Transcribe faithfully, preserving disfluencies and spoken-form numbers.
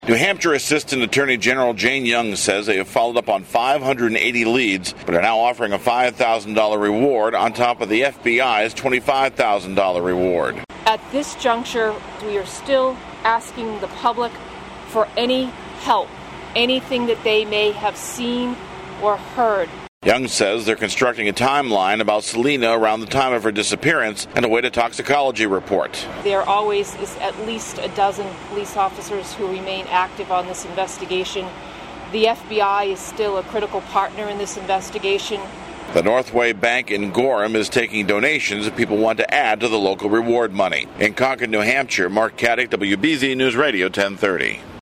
New Hampshire Assistant Attorney General Jane Young says they have followed up on five hundred eighty leads, but are now offering a five thousand dollars reward on top of the F B I's twenty-five thousand dollars reward. At this juncture, we are still asking the public for any help, anything that they may have seen or heard. Young says they're constructing a timeline about Selena around the time of her disappearance and await a toxicology report. There always is at least a dozen police officers who remain active on this investigation. The F B I is still a critical partner in this investigation. The Northway Bank in Gorham is taking donations if people want to add to the local reward money. In Concord, New Hampshire, Mark Caddick, W B Z News Radio ten thirty.